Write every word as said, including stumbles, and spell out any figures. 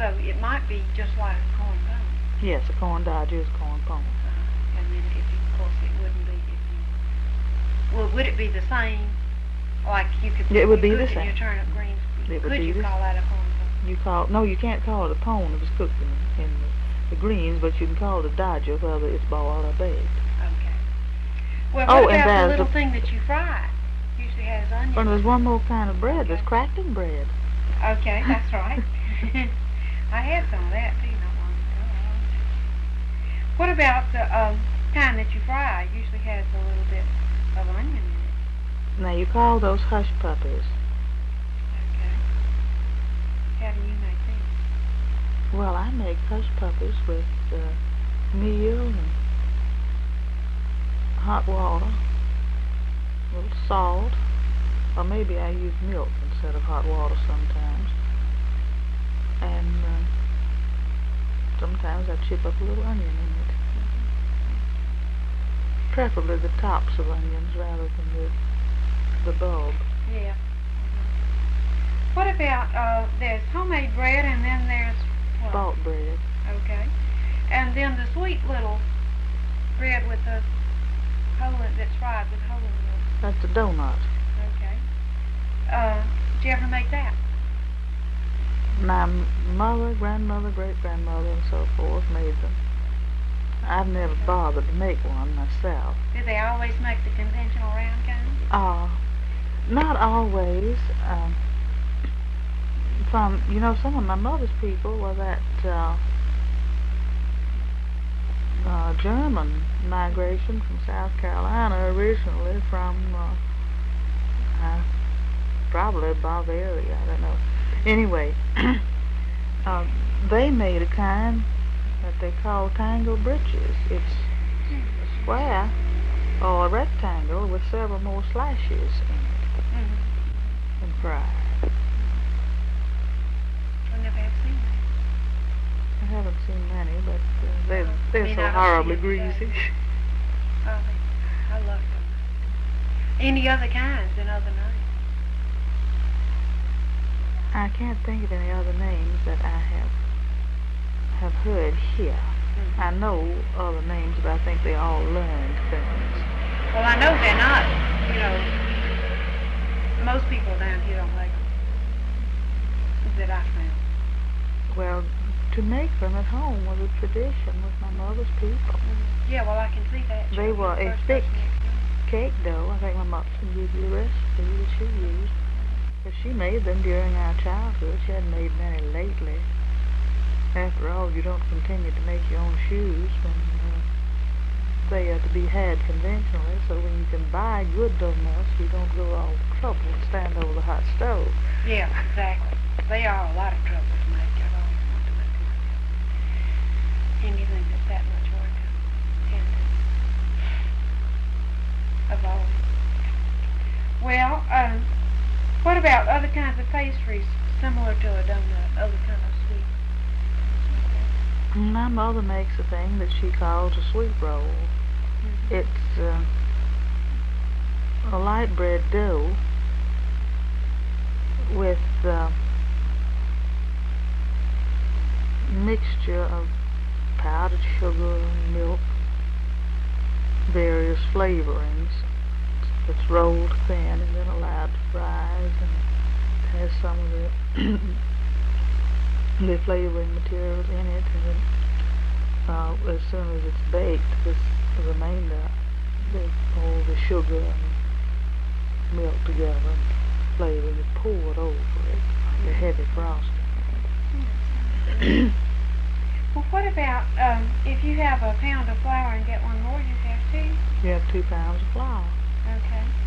So it might be just like a corn pone. Yes, a corn dodger is corn pone. Uh, and then if you, of course, it wouldn't be if you. Well, would it be the same? Like you could. It would be you the cook same. Your turnip greens. It would Could be you the call that a corn pone? You call no, you can't call it a pone if it's cooked in, in the, the greens, but you can call it a dodger whether it's boiled or baked. Okay. Well, oh, what and about the there's little a, thing that you fry? Usually has onions. Well, there's one more kind of bread. Okay. There's crackling bread. Okay, that's right. I had some of that too not long ago. What about the um, kind that you fry? It usually has a little bit of onion in it. Now you call those hush puppies. Okay. How do you make them? Well, I make hush puppies with uh, meal and hot water, a little salt, or maybe I use milk instead of hot water sometimes. And uh, sometimes I chip up a little onion in it. Preferably the tops of onions rather than the, the bulb. Yeah. What about, uh, there's homemade bread and then there's what? Bought bread. Okay. And then the sweet little bread with the hole in, that's fried with hole in it. That's a donut. Okay. Uh, did you ever make that? My mother, grandmother, great-grandmother, and so forth made them. I've never bothered to make one myself. Did they always make the conventional round kind? Uh, not always. Um, from, you know, some of my mother's people were that uh, uh, German migration from South Carolina, originally from uh, uh, probably Bavaria, I don't know. Anyway, uh, they made a kind that they call tango britches. It's a square or a rectangle with several more slashes in it Mm-hmm. and fried. I never have seen that. I haven't seen many, but uh, they, they're I mean, so I don't horribly see it greasy. today. Oh, they, I love them. Any other kinds and other names? I can't think of any other names that I have have heard here. Mm-hmm. I know other names, but I think they all learned things. Well, I know they're not, you know, most people down here don't make them, that I found. Well, to make them at home was a tradition with my mother's people. Mm-hmm. Yeah, well, I can see that. They were a thick cake dough. I think my mother can give you the recipe that she used. But she made them during our childhood. She hadn't made many lately. After all, you don't continue to make your own shoes when uh, they are to be had conventionally. So when you can buy good donuts, you don't go all the trouble and stand over the hot stove. Yeah, exactly. They are a lot of trouble to make. I've always wanted to make them. Anything that's that much work can do. Of all. Well, um, what about other kinds of pastries similar to a donut, other kind of sweet? My mother makes a thing that she calls a sweet roll. Mm-hmm. It's uh, a light bread dough with uh, mixture of powdered sugar, milk, various flavorings. It's rolled thin and then allowed to rise, and it has some of the the flavoring materials in it, and then uh, as soon as it's baked, this the remainder, they all the sugar and milk together and flavoring is poured over it like a heavy frosting. Well, what about um, if you have a pound of flour and get one more, you have two? You have two pounds of flour. Okay.